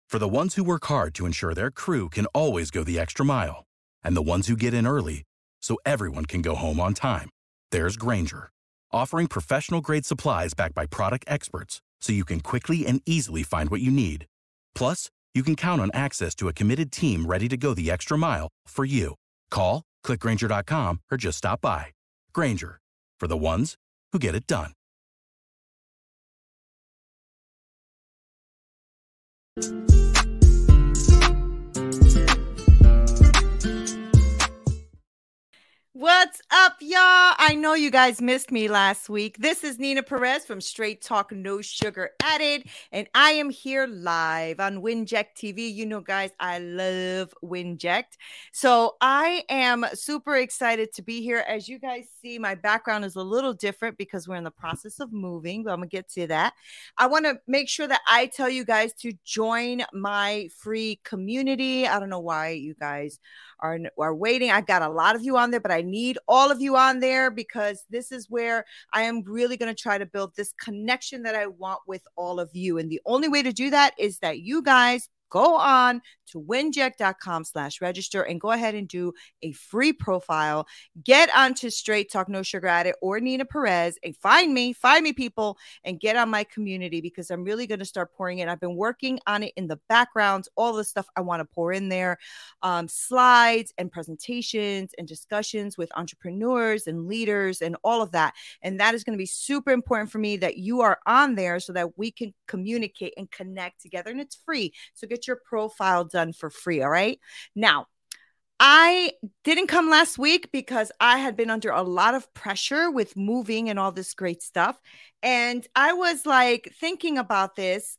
For the ones who work hard to ensure their crew can always go the extra mile, and the ones who get in early so everyone can go home on time, there's Grainger, offering professional-grade supplies backed by product experts so you can quickly and easily find what you need. Plus, you can count on access to a committed team ready to go the extra mile for you. Call, click Grainger.com, or just stop by. Grainger, for the ones who get it done. What's up, y'all? I know you guys missed me last week. This is Nina Perez from Straight Talk No Sugar Added, and I am here live on Winject TV. You know, guys, I love Winject. So I am super excited to be here. As you guys see, my background is a little different because we're in the process of moving, but I'm going to get to that. I want to make sure that I tell you guys to join my free community. I don't know why you guys are waiting. I got a lot of you on there, but I need all of you on there because this is where I am really going to try to build this connection that I want with all of you. And the only way to do that is that you guys go on to winject.com/register and go ahead and do a free profile. Get onto Straight Talk No Sugar Added or Nina Perez and find me people, and get on my community because I'm really going to start pouring in. I've been working on it in the background, all the stuff I want to pour in there, slides and presentations and discussions with entrepreneurs and leaders and all of that. And that is going to be super important for me that you are on there so that we can communicate and connect together. And it's free. So get your profile done for free. All right. Now, I didn't come last week because I had been under a lot of pressure with moving and all this great stuff. And I was like thinking about this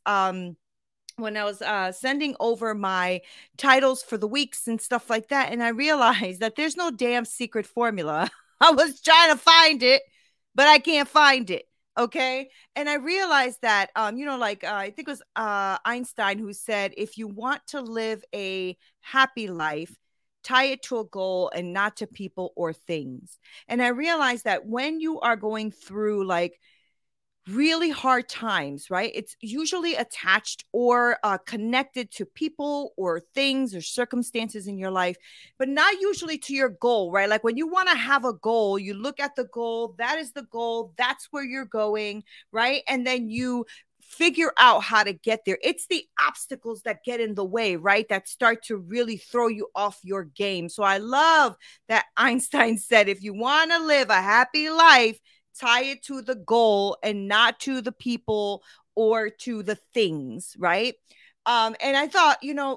when I was sending over my titles for the weeks and stuff like that. And I realized that there's no damn secret formula. I was trying to find it, but I can't find it. Okay. And I realized that, I think it was Einstein who said, if you want to live a happy life, tie it to a goal and not to people or things. And I realized that when you are going through like really hard times, right? It's usually attached or connected to people or things or circumstances in your life, but not usually to your goal, right? Like when you want to have a goal, you look at the goal, that is the goal, that's where you're going, right? And then you figure out how to get there. It's the obstacles that get in the way, right? That start to really throw you off your game. So I love that Einstein said, if you want to live a happy life, tie it to the goal and not to the people or to the things, right? And I thought,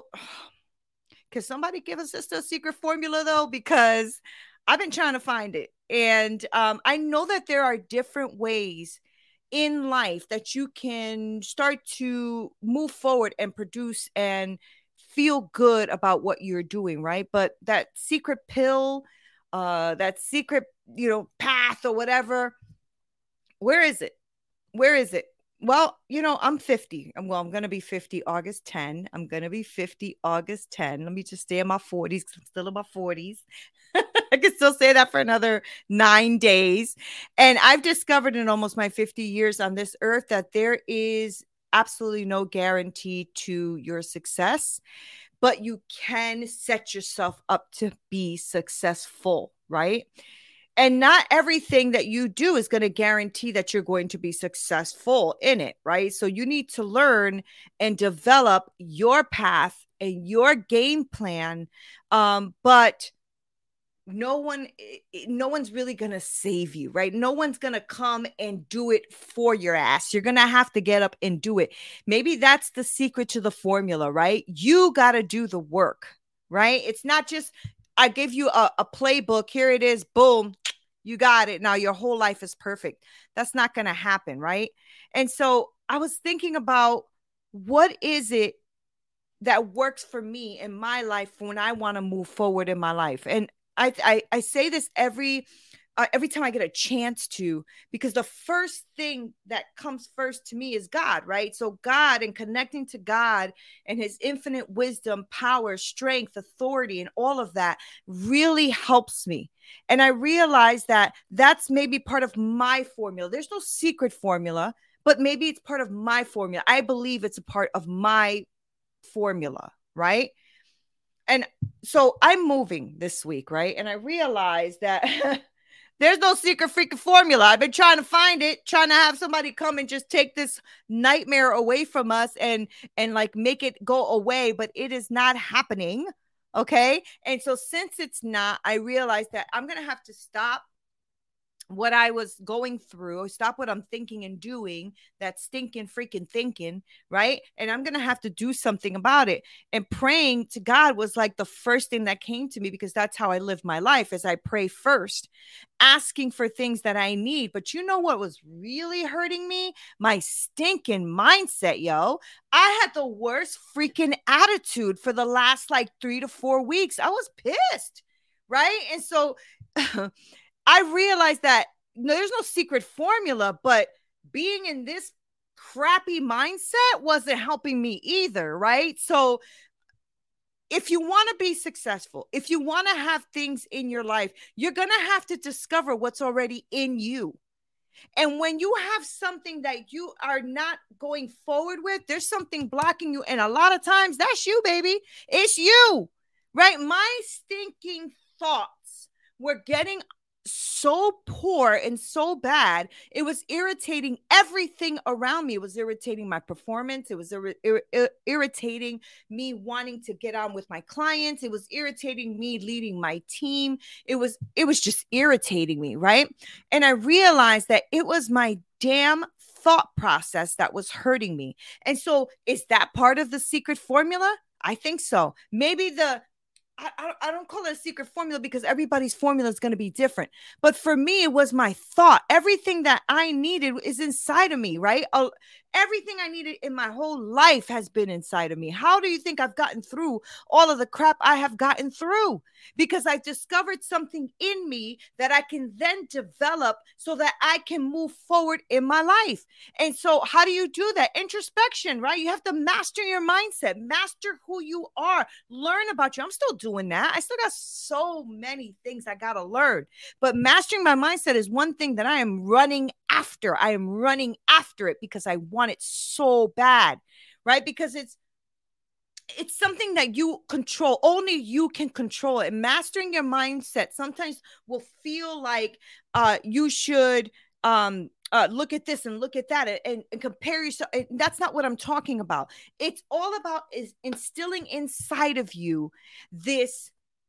can somebody give us just a secret formula though? Because I've been trying to find it. And I know that there are different ways in life that you can start to move forward and produce and feel good about what you're doing, right? But that secret pill, that secret, path or whatever, where is it? Where is it? Well, I'm 50. I'm going to be 50 August 10. I'm going to be 50 August 10. Let me just stay in my 40s. I'm still in my 40s. I can still say that for another 9 days. And I've discovered in almost my 50 years on this earth that there is absolutely no guarantee to your success, but you can set yourself up to be successful, right? And not everything that you do is going to guarantee that you're going to be successful in it, right? So you need to learn and develop your path and your game plan. But no one's really going to save you, right? No one's going to come and do it for your ass. You're going to have to get up and do it. Maybe that's the secret to the formula, right? You got to do the work, right? It's not just, I give you a playbook. Here it is. Boom. You got it. Now your whole life is perfect. That's not going to happen. Right. And so I was thinking about what is it that works for me in my life when I want to move forward in my life. And I say this every time I get a chance to, because the first thing that comes first to me is God, right? So God and connecting to God and his infinite wisdom, power, strength, authority, and all of that really helps me. And I realize that that's maybe part of my formula. There's no secret formula, but maybe it's part of my formula. I believe it's a part of my formula, right? And so I'm moving this week, right? And I realized that there's no secret freaking formula. I've been trying to find it, trying to have somebody come and just take this nightmare away from us and like make it go away, but it is not happening. Okay? And so since it's not, I realized that I'm going to have to stop what I was going through, stop what I'm thinking and doing, that stinking freaking thinking, right? And I'm going to have to do something about it. And praying to God was like the first thing that came to me, because that's how I live my life, as I pray first, asking for things that I need. But you know what was really hurting me? My stinking mindset, yo. I had the worst freaking attitude for the last like 3 to 4 weeks. I was pissed, right? And so I realized that there's no secret formula, but being in this crappy mindset wasn't helping me either, right? So if you want to be successful, if you want to have things in your life, you're going to have to discover what's already in you. And when you have something that you are not going forward with, there's something blocking you. And a lot of times that's you, baby. It's you, right? My stinking thoughts were getting so poor and so bad. It was irritating everything around me. It was irritating my performance. It was irritating me wanting to get on with my clients. It was irritating me leading my team. It was just irritating me, right? And I realized that it was my damn thought process that was hurting me. And so is that part of the secret formula? I think so. Maybe I don't call it a secret formula, because everybody's formula is going to be different. But for me, it was my thought. Everything that I needed is inside of me, right? Everything I needed in my whole life has been inside of me. How do you think I've gotten through all of the crap I have gotten through? Because I've discovered something in me that I can then develop so that I can move forward in my life. And so how do you do that? Introspection, right? You have to master your mindset, master who you are, learn about you. I'm still doing that. I still got so many things I got to learn. But mastering my mindset is one thing that I am running after. I am running after it because I want it so bad, right? Because it's something that you control. Only you can control it. And mastering your mindset sometimes will feel like you should look at this and look at that and compare yourself. That's not what I'm talking about. It's all about is instilling inside of you this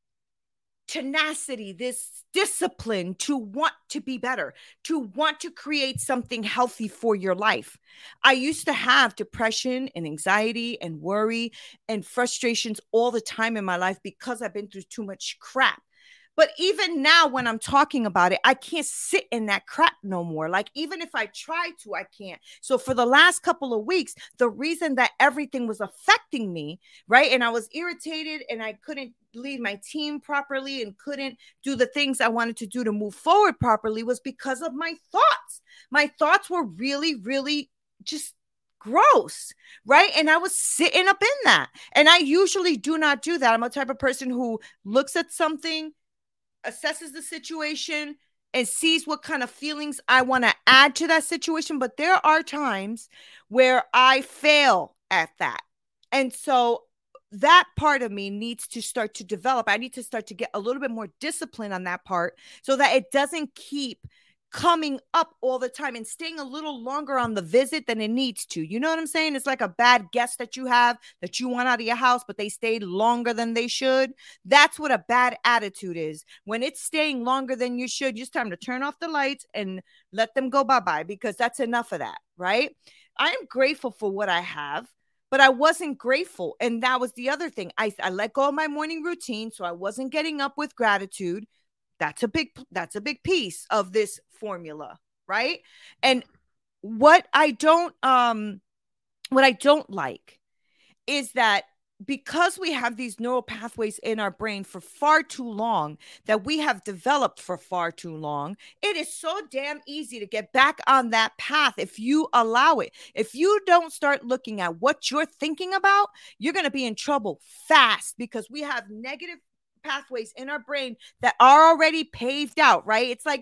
tenacity, this discipline to want to be better, to want to create something healthy for your life. I used to have depression and anxiety and worry and frustrations all the time in my life because I've been through too much crap. But even now, when I'm talking about it, I can't sit in that crap no more. Like, even if I try to, I can't. So for the last couple of weeks, the reason that everything was affecting me, right? And I was irritated and I couldn't lead my team properly and couldn't do the things I wanted to do to move forward properly was because of my thoughts. My thoughts were really, really just gross, right? And I was sitting up in that. And I usually do not do that. I'm a type of person who looks at something, assesses the situation, and sees what kind of feelings I want to add to that situation. But there are times where I fail at that. And so that part of me needs to start to develop. I need to start to get a little bit more discipline on that part so that it doesn't keep coming up all the time and staying a little longer on the visit than it needs to. You know what I'm saying? It's like a bad guest that you have that you want out of your house, but they stayed longer than they should. That's what a bad attitude is. When it's staying longer than you should, it's time to turn off the lights and let them go bye-bye, because that's enough of that, right? I am grateful for what I have, but I wasn't grateful. And that was the other thing. I let go of my morning routine, so I wasn't getting up with gratitude. That's a big piece of this formula, right? And what I don't like is that because we have these neural pathways in our brain for far too long, that we have developed for far too long, it is so damn easy to get back on that path if you allow it. If you don't start looking at what you're thinking about, you're going to be in trouble fast, because we have negative pathways in our brain that are already paved out, right? It's like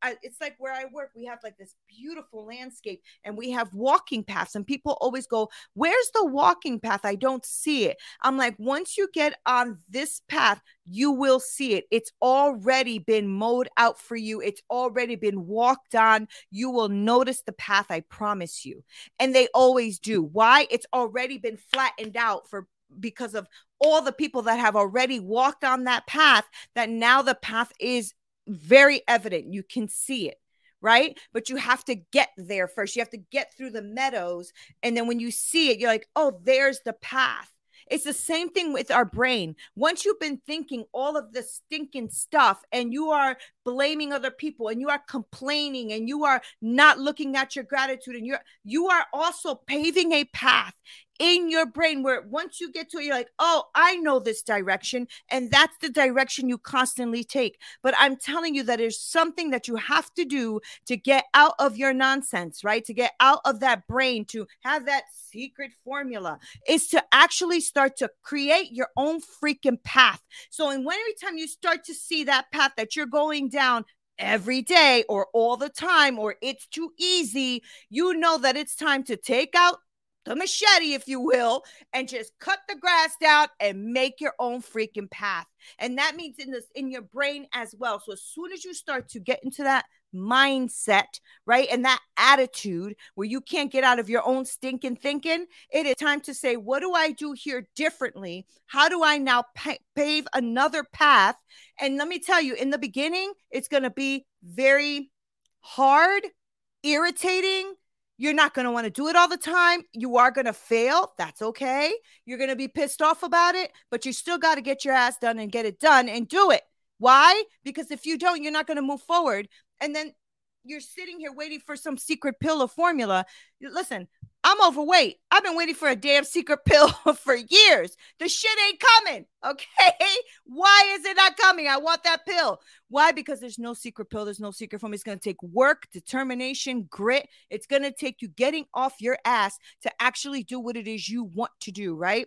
it's like where I work, we have like this beautiful landscape and we have walking paths, and people always go, where's the walking path? I don't see it. I'm like, once you get on this path, you will see it. It's already been mowed out for you. It's already been walked on. You will notice the path, I promise you. And they always do. Why? It's already been flattened out because of all the people that have already walked on that path, that now the path is very evident. You can see it, right? But you have to get there first. You have to get through the meadows. And then when you see it, you're like, oh, there's the path. It's the same thing with our brain. Once you've been thinking all of the stinking stuff and you are blaming other people and you are complaining and you are not looking at your gratitude, and you are also paving a path in your brain where once you get to it, you're like, oh, I know this direction. And that's the direction you constantly take. But I'm telling you that there's something that you have to do to get out of your nonsense, right? To get out of that brain, to have that secret formula, is to actually start to create your own freaking path. So every time you start to see that path that you're going down every day or all the time, or it's too easy, you know that it's time to take out the machete, if you will, and just cut the grass down and make your own freaking path. And that means in your brain as well. So as soon as you start to get into that mindset, right, and that attitude where you can't get out of your own stinking thinking, it is time to say, what do I do here differently? How do I now pave another path? And let me tell you, in the beginning, it's going to be very hard, irritating. You're not going to want to do it all the time. You are going to fail. That's okay. You're going to be pissed off about it, but you still got to get your ass done and get it done and do it. Why? Because if you don't, you're not going to move forward. And then you're sitting here waiting for some secret pill or formula. Listen, I'm overweight. I've been waiting for a damn secret pill for years. The shit ain't coming. Okay. Why is it not coming? I want that pill. Why? Because there's no secret pill. There's no secret formula. It's going to take work, determination, grit. It's going to take you getting off your ass to actually do what it is you want to do. Right.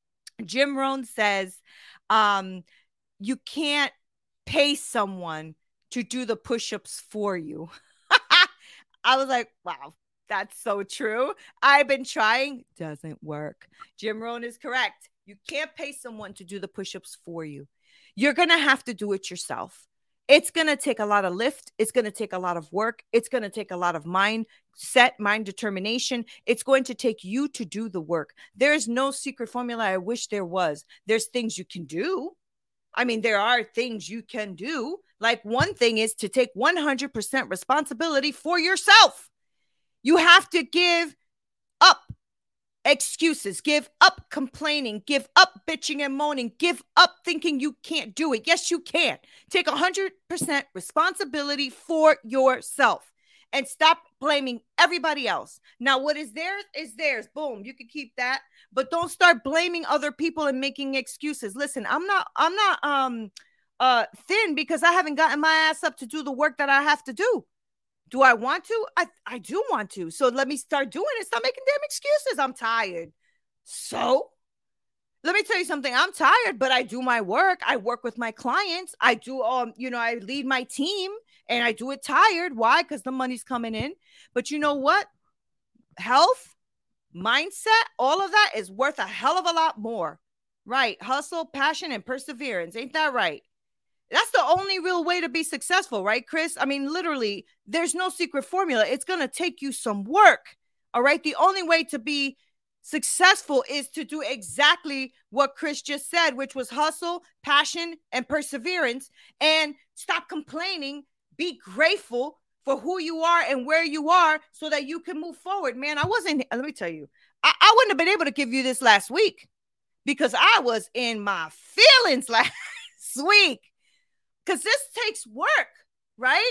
Jim Rohn says, you can't pay someone to do the push-ups for you. I was like, wow, that's so true. I've been trying. Doesn't work. Jim Rohn is correct. You can't pay someone to do the push-ups for you. You're going to have to do it yourself. It's going to take a lot of lift. It's going to take a lot of work. It's going to take a lot of mind determination. It's going to take you to do the work. There is no secret formula. I wish there was. There's things you can do. I mean, there are things you can do. Like one thing is to take 100% responsibility for yourself. You have to give up excuses, give up complaining, give up bitching and moaning, give up thinking you can't do it. Yes, you can. Take 100% responsibility for yourself and stop blaming everybody else. Now, what is theirs is theirs. Boom, you can keep that, but don't start blaming other people and making excuses. Listen, I'm not thin because I haven't gotten my ass up to do the work that I have to do. Do I want to? I do want to. So let me start doing it. Stop making damn excuses. I'm tired. So let me tell you something. I'm tired, but I do my work. I work with my clients. I do, I lead my team and I do it tired. Why? Because the money's coming in. But you know what? Health, mindset, all of that is worth a hell of a lot more. Right? Hustle, passion, and perseverance. Ain't that right? That's the only real way to be successful, right, Chris? I mean, literally, there's no secret formula. It's going to take you some work, all right? The only way to be successful is to do exactly what Chris just said, which was hustle, passion, and perseverance, and stop complaining. Be grateful for who you are and where you are so that you can move forward. Man, let me tell you, I wouldn't have been able to give you this last week because I was in my feelings last week. Because this takes work, right?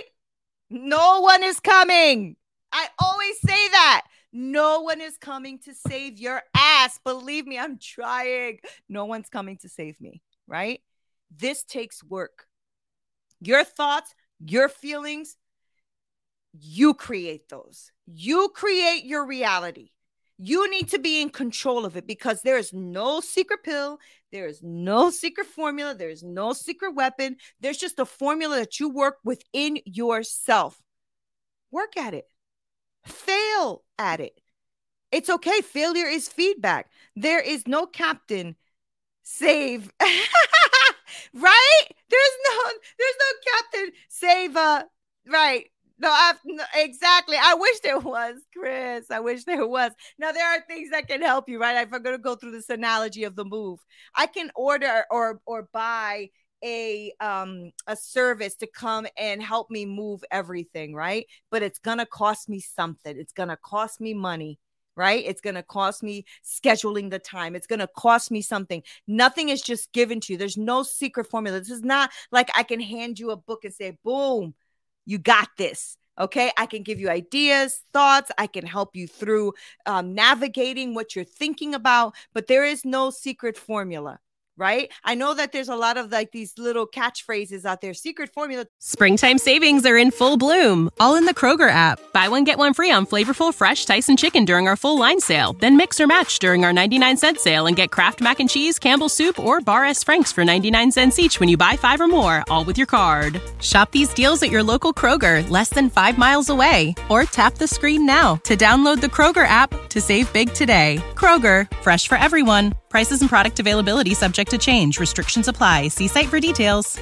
No one is coming. I always say that. No one is coming to save your ass. Believe me, I'm trying. No one's coming to save me, right? This takes work. Your thoughts, your feelings, you create those. You create your reality. You need to be in control of it because there is no secret pill. There is no secret formula. There's no secret weapon. There's just a formula that you work within yourself. Work at it. Fail at it. It's okay. Failure is feedback. There is no captain save. Right? There's no captain save. Right. No, exactly. I wish there was, Chris. I wish there was. Now, there are things that can help you, right? If I'm going to go through this analogy of the move, I can order or buy a service to come and help me move everything, right? But it's going to cost me something. It's going to cost me money, right? It's going to cost me scheduling the time. It's going to cost me something. Nothing is just given to you. There's no secret formula. This is not like I can hand you a book and say, boom, you got this. Okay. I can give you ideas, thoughts. I can help you through navigating what you're thinking about, but there is no secret formula. Right? I know that there's a lot of like these little catchphrases out there. Secret formula. Springtime savings are in full bloom, all in the Kroger app. Buy one, get one free on flavorful, fresh Tyson chicken during our full line sale. Then mix or match during our 99-cent sale and get Kraft Mac and Cheese, Campbell's Soup, or Bar S. Frank's for 99 cents each when you buy 5 or more, all with your card. Shop these deals at your local Kroger, less than 5 miles away. Or tap the screen now to download the Kroger app to save big today. Kroger, fresh for everyone. Prices and product availability subject to change. Restrictions apply. See site for details.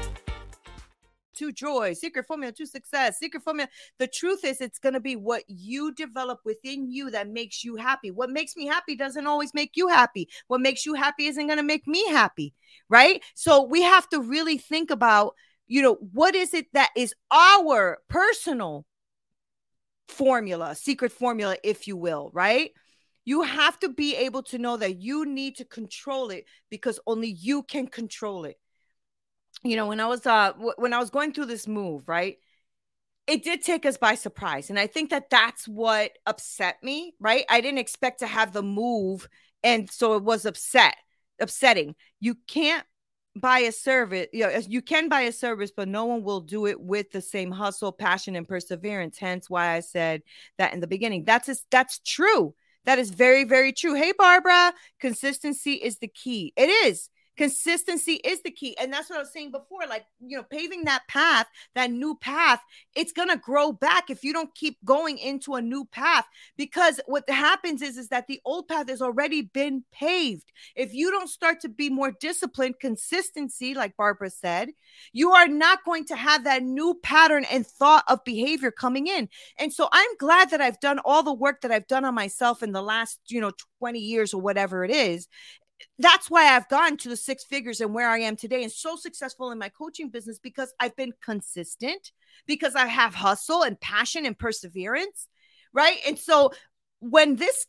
To joy, secret formula to success, secret formula. The truth is, it's going to be what you develop within you that makes you happy. What makes me happy doesn't always make you happy. What makes you happy isn't going to make me happy, right? So we have to really think about, what is it that is our personal formula, secret formula, if you will, right? You have to be able to know that you need to control it because only you can control it. When I was going through this move, right, it did take us by surprise. And I think that that's what upset me, right? I didn't expect to have the move. And so it was upsetting. You can't buy a service. You can buy a service, but no one will do it with the same hustle, passion, and perseverance. Hence why I said that in the beginning. That's true. That is very, very true. Hey, Barbara, consistency is the key. It is. Consistency is the key. And that's what I was saying before, like, paving that path, that new path, it's going to grow back if you don't keep going into a new path, because what happens is that the old path has already been paved. If you don't start to be more disciplined, consistency, like Barbara said, you are not going to have that new pattern and thought of behavior coming in. And so I'm glad that I've done all the work that I've done on myself in the last, 20 years or whatever it is. That's why I've gotten to the 6 figures and where I am today and so successful in my coaching business, because I've been consistent, because I have hustle and passion and perseverance, right? And so when this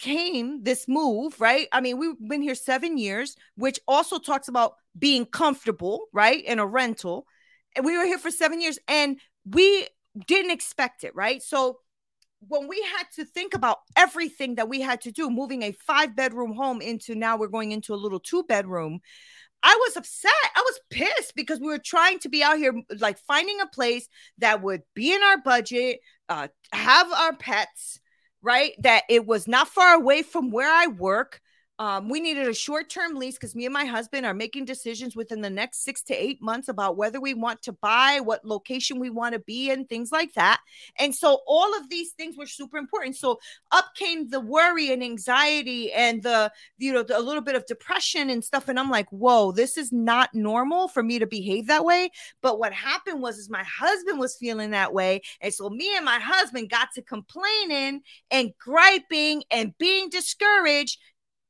move, right? I mean, we've been here 7 years, which also talks about being comfortable, right? In a rental. And we were here for 7 years and we didn't expect it, right? So when we had to think about everything that we had to do, moving a 5-bedroom home into, now we're going into a little 2-bedroom, I was upset. I was pissed because we were trying to be out here, like finding a place that would be in our budget, have our pets, right? That it was not far away from where I work. We needed a short-term lease because me and my husband are making decisions within the next 6 to 8 months about whether we want to buy, what location we want to be in, things like that. And so all of these things were super important. So up came the worry and anxiety and a little bit of depression and stuff. And I'm like, whoa, this is not normal for me to behave that way. But what happened was my husband was feeling that way. And so me and my husband got to complaining and griping and being discouraged,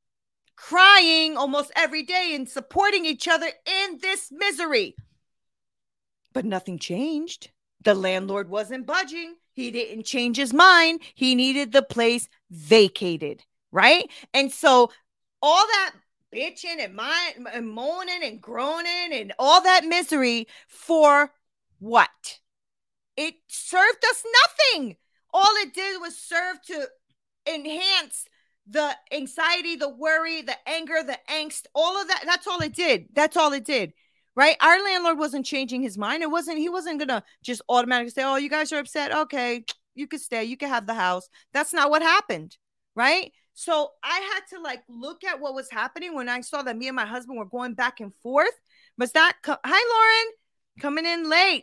crying almost every day and supporting each other in this misery. But nothing changed. The landlord wasn't budging. He didn't change his mind. He needed the place vacated, right? And so all that bitching and moaning and groaning and all that misery for what? It served us nothing. All it did was serve to enhance the anxiety, the worry, the anger, the angst, all of that. That's all it did. That's all it did. Right? Our landlord wasn't changing his mind. He wasn't going to just automatically say, oh, you guys are upset. Okay, you could stay. You can have the house. That's not what happened. Right? So I had to like look at what was happening when I saw that me and my husband were going back and forth. Hi, Lauren, coming in late.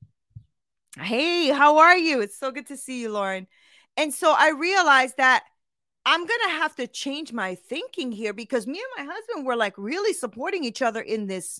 Hey, how are you? It's so good to see you, Lauren. And so I realized that I'm going to have to change my thinking here because me and my husband were like really supporting each other in this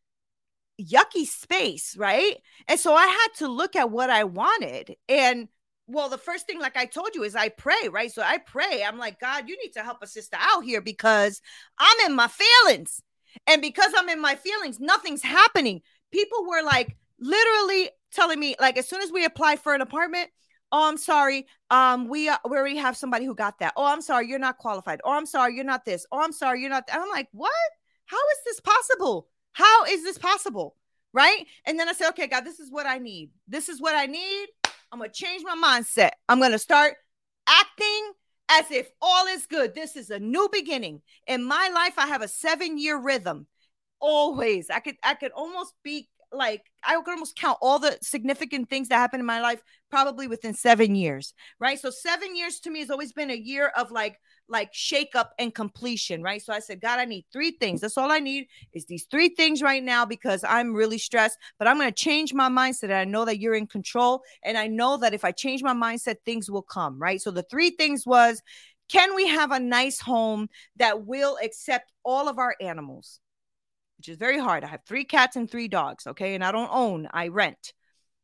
yucky space, right? And so I had to look at what I wanted. And well, the first thing, like I told you, is I pray, right? So I pray. I'm like, God, you need to help a sister out here because I'm in my feelings. And because I'm in my feelings, nothing's happening. People were like literally telling me, like, as soon as we apply for an apartment, oh, I'm sorry. We already have somebody who got that. Oh, I'm sorry, you're not qualified. Oh, I'm sorry, you're not this. Oh, I'm sorry, you're not. And I'm like, what? How is this possible? How is this possible? Right? And then I said, okay, God, this is what I need. This is what I need. I'm going to change my mindset. I'm going to start acting as if all is good. This is a new beginning. In my life, I have a 7-year rhythm. Always. I could almost be like, I could almost count all the significant things that happened in my life probably within 7 years, right? So 7 years to me has always been a year of like shake up and completion, right? So I said, God, I need 3 things. That's all I need is these 3 things right now because I'm really stressed, but I'm going to change my mindset. I know that you're in control. And I know that if I change my mindset, things will come, right? So the 3 things was, can we have a nice home that will accept all of our animals? Which is very hard. I have 3 cats and 3 dogs, okay? And I don't own, I rent.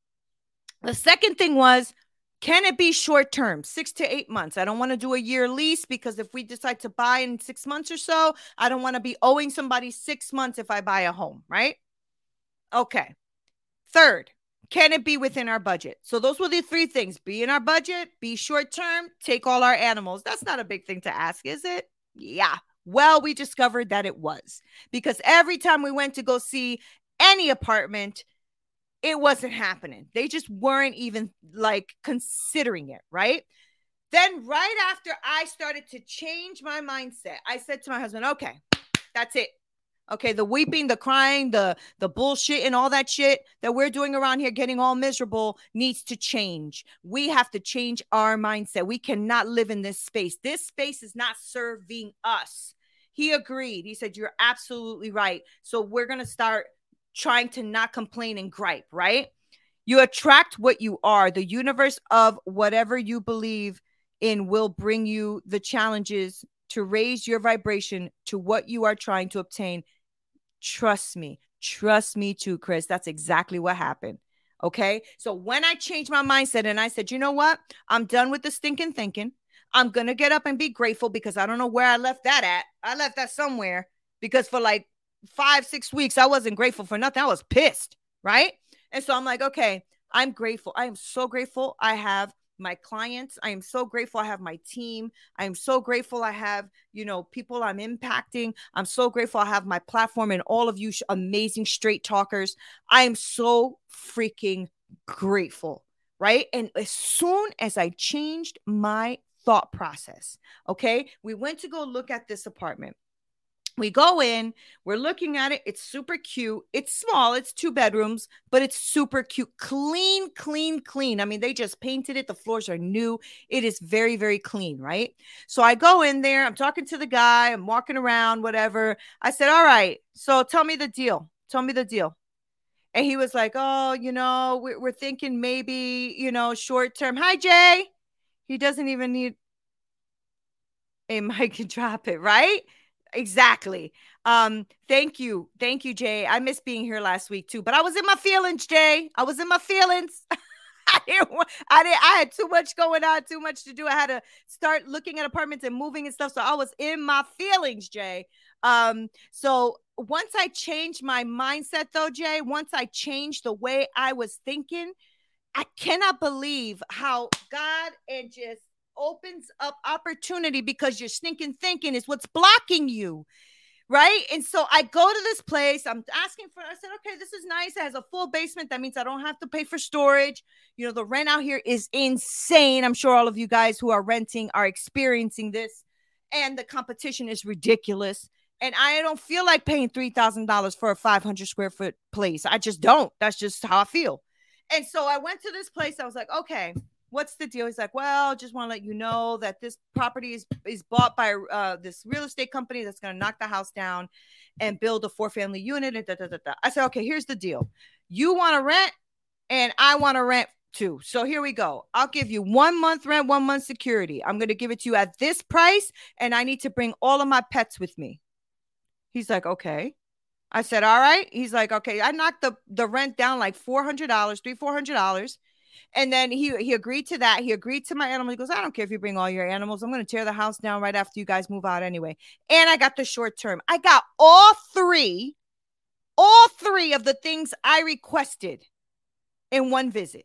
The second thing was, can it be short term, 6 to 8 months? I don't want to do a year lease because if we decide to buy in 6 months or so, I don't want to be owing somebody 6 months if I buy a home, right? Okay. Third, can it be within our budget? So those were the 3 things. Be in our budget, be short term, take all our animals. That's not a big thing to ask, is it? Yeah. Well, we discovered that it was because every time we went to go see any apartment, it wasn't happening. They just weren't even like considering it, right? Then right after I started to change my mindset, I said to my husband, okay, that's it. Okay, the weeping, the crying, the bullshit and all that shit that we're doing around here, getting all miserable, needs to change. We have to change our mindset. We cannot live in this space. This space is not serving us. He agreed. He said, you're absolutely right. So we're going to start trying to not complain and gripe, right? You attract what you are. The universe of whatever you believe in will bring you the challenges to raise your vibration to what you are trying to obtain. Trust me too, Chris. That's exactly what happened. Okay. So when I changed my mindset and I said, you know what? I'm done with the stinking thinking. I'm going to get up and be grateful because I don't know where I left that at. I left that somewhere because for like 5-6 weeks, I wasn't grateful for nothing. I was pissed. Right. And so I'm like, okay, I'm grateful. I am so grateful. I have my clients. I am so grateful I have my team. I am so grateful I have, people I'm impacting. I'm so grateful I have my platform and all of you amazing straight talkers. I am so freaking grateful, right? And as soon as I changed my thought process, okay, we went to go look at this apartment. We go in, we're looking at it. It's super cute. It's small. It's 2 bedrooms, but it's super cute. Clean. I mean, they just painted it. The floors are new. It is very, very clean, right? So I go in there. I'm talking to the guy. I'm walking around, whatever. I said, all right, so tell me the deal. And he was like, oh, we're thinking maybe, short term. Hi, Jay. He doesn't even need a mic to drop it, right? Exactly. Thank you, Jay. I missed being here last week too, but I was in my feelings, Jay. I was in my feelings. I had too much going on, too much to do. I had to start looking at apartments and moving and stuff. So I was in my feelings, Jay. So once I changed my mindset though, Jay, once I changed the way I was thinking, I cannot believe how God and just opens up opportunity because your stinking thinking is what's blocking you. Right. And so I go to this place. I said, okay, this is nice. It has a full basement. That means I don't have to pay for storage. The rent out here is insane. I'm sure all of you guys who are renting are experiencing this, and the competition is ridiculous. And I don't feel like paying $3,000 for a 500 square foot place. I just don't. That's just how I feel. And so I went to this place. I was like, okay, What's the deal? He's like, well, just want to let you know that this property is bought by this real estate company that's going to knock the house down and build a 4-family unit. And I said, okay, here's the deal. You want to rent and I want to rent too. So here we go. I'll give you 1 month rent, 1 month security. I'm going to give it to you at this price. And I need to bring all of my pets with me. He's like, okay. I said, all right. He's like, okay. I knocked the rent down like $400. And then he agreed to that. He agreed to my animals. He goes, I don't care if you bring all your animals. I'm going to tear the house down right after you guys move out anyway. And I got the short term. I got all three of the things I requested in one visit.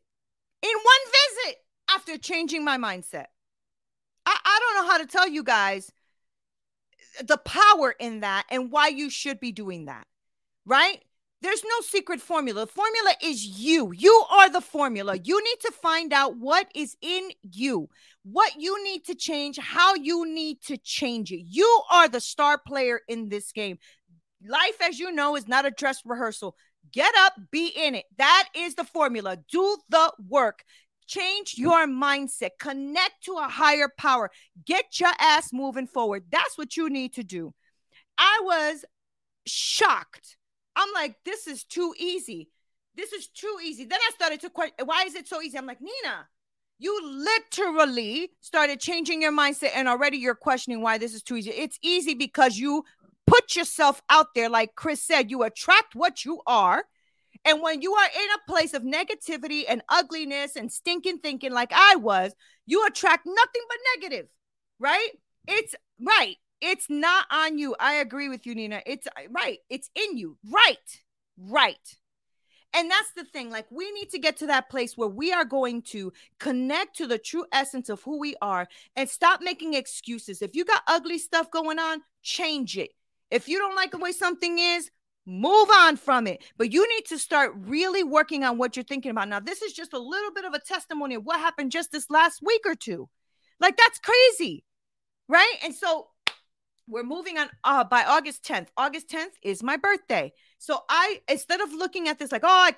After changing my mindset. I don't know how to tell you guys the power in that and why you should be doing that, right? There's no secret formula. The formula is you. You are the formula. You need to find out what is in you, what you need to change, how you need to change it. You are the star player in this game. Life, as you know, is not a dress rehearsal. Get up, be in it. That is the formula. Do the work. Change your mindset. Connect to a higher power. Get your ass moving forward. That's what you need to do. I was shocked. I'm like, this is too easy. This is too easy. Then I started to question, why is it so easy? I'm like, Nina, you literally started changing your mindset and already you're questioning why this is too easy. It's easy because you put yourself out there. Like Chris said, you attract what you are. And when you are in a place of negativity and ugliness and stinking thinking like I was, you attract nothing but negative, right? It's right. It's not on you. I agree with you, Nina. It's right. It's in you. Right. And that's the thing. Like, we need to get to that place where we are going to connect to the true essence of who we are and stop making excuses. If you got ugly stuff going on, change it. If you don't like the way something is, move on from it. But you need to start really working on what you're thinking about. Now, this is just a little bit of a testimony of what happened just this last week or two. Like, that's crazy, right? And so we're moving on by August 10th. August 10th is my birthday. So instead of looking at this like, I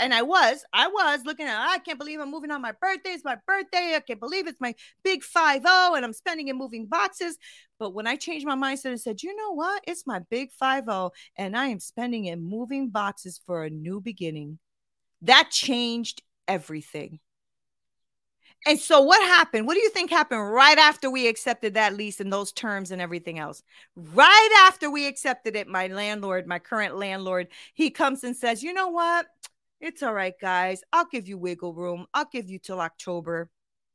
was looking at, I can't believe I'm moving on my birthday. It's my birthday. I can't believe it's my big 50 and I'm spending it moving boxes. But when I changed my mindset and said, you know what? It's my big 50 and I am spending it moving boxes for a new beginning. That changed everything. And so what happened? What do you think happened right after we accepted that lease and those terms and everything else? Right after we accepted it, my landlord, my current landlord, he comes and says, you know what? It's all right, guys. I'll give you wiggle room. I'll give you till October.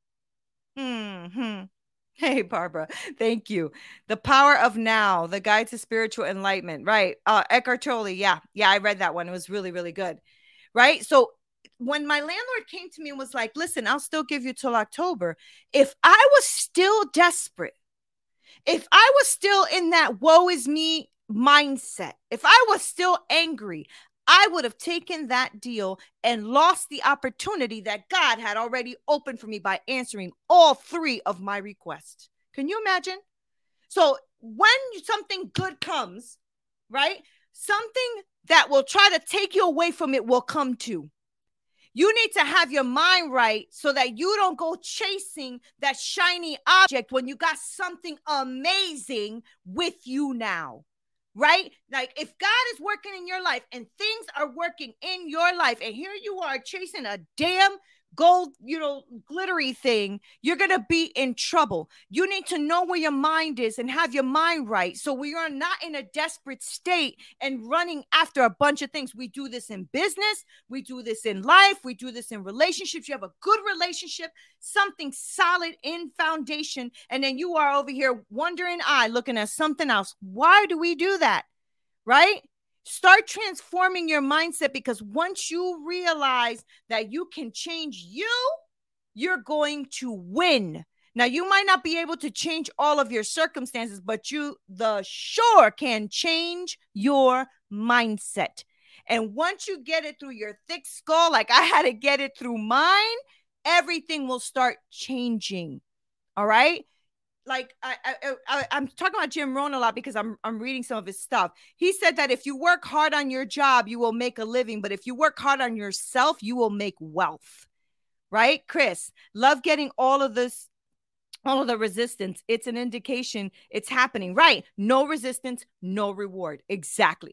Hey, Barbara. Thank you. The Power of Now, The Guide to Spiritual Enlightenment. Right. Eckhart Tolle. Yeah, I read that one. It was really, really good. Right. So when my landlord came to me and was like, listen, I'll still give you till October. If I was still desperate, if I was still in that woe is me mindset, if I was still angry, I would have taken that deal and lost the opportunity that God had already opened for me by answering all three of my requests. Can you imagine? So when something good comes, right? Something that will try to take you away from it will come to. You need to have your mind right so that you don't go chasing that shiny object when you got something amazing with you now, right? Like, if God is working in your life and things are working in your life and here you are chasing a damn gold, glittery thing, you're going to be in trouble. You need to know where your mind is and have your mind right. So we are not in a desperate state and running after a bunch of things. We do this in business. We do this in life. We do this in relationships. You have a good relationship, something solid in foundation. And then you are over here wondering, looking at something else. Why do we do that? Right? Start transforming your mindset, because once you realize that you can change you're going to win. Now, you might not be able to change all of your circumstances, but you sure can change your mindset. And once you get it through your thick skull, like I had to get it through mine, everything will start changing. All right? Like I'm talking about Jim Rohn a lot because I'm reading some of his stuff. He said that if you work hard on your job, you will make a living. But if you work hard on yourself, you will make wealth. right? Chris, love getting all of the resistance. It's an indication it's happening, right? No resistance, no reward. Exactly.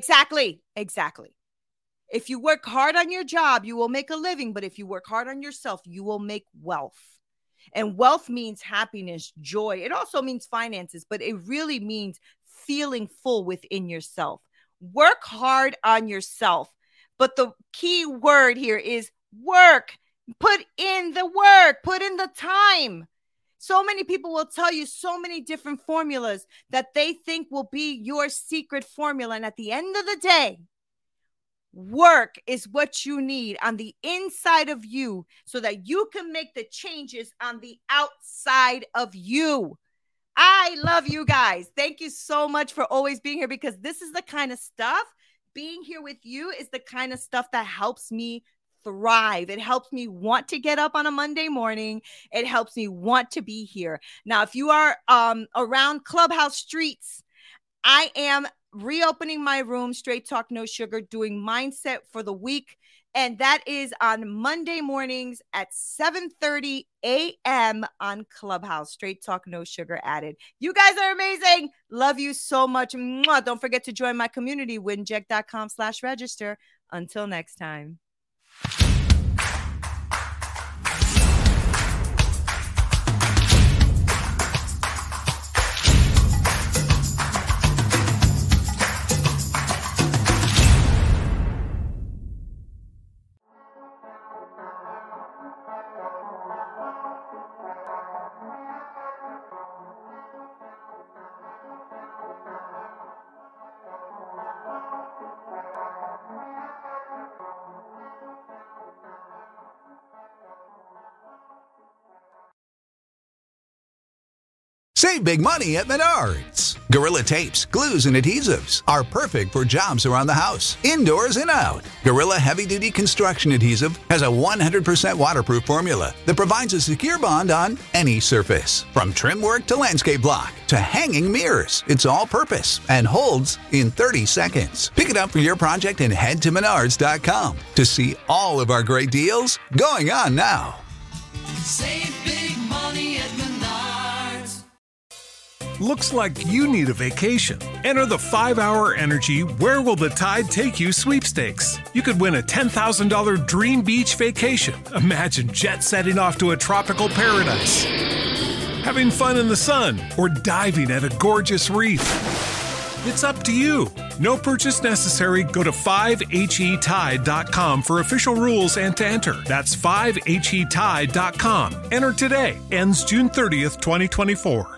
If you work hard on your job, you will make a living. But if you work hard on yourself, you will make wealth. And wealth means happiness, joy. It also means finances, but it really means feeling full within yourself. Work hard on yourself. But the key word here is work. Put in the work. Put in the time. So many people will tell you so many different formulas that they think will be your secret formula. And at the end of the day, work is what you need on the inside of you so that you can make the changes on the outside of you. I love you guys. Thank you so much for always being here, because this is the kind of stuff, being here with you is the kind of stuff that helps me thrive. It helps me want to get up on a Monday morning. It helps me want to be here. Now, if you are around Clubhouse streets, I am reopening my room, Straight Talk No Sugar, doing mindset for the week. And that is on Monday mornings at 7:30 a.m. on Clubhouse. Straight Talk No Sugar added. You guys are amazing. Love you so much. Mwah. Don't forget to join my community, winject.com/register. Until next time. Save big money at Menards. Gorilla tapes, glues, and adhesives are perfect for jobs around the house, indoors and out. Gorilla heavy-duty construction adhesive has a 100% waterproof formula that provides a secure bond on any surface. From trim work to landscape block to hanging mirrors, it's all-purpose and holds in 30 seconds. Pick it up for your project and head to Menards.com to see all of our great deals going on now. Save big money at Menards. Looks like you need a vacation. Enter the 5-Hour Energy Where Will the Tide Take You sweepstakes. You could win a $10,000 dream beach vacation. Imagine jet setting off to a tropical paradise, having fun in the sun, or diving at a gorgeous reef. It's up to you. No purchase necessary. Go to 5HETide.com for official rules and to enter. That's 5HETide.com. Enter today. Ends June 30th, 2024.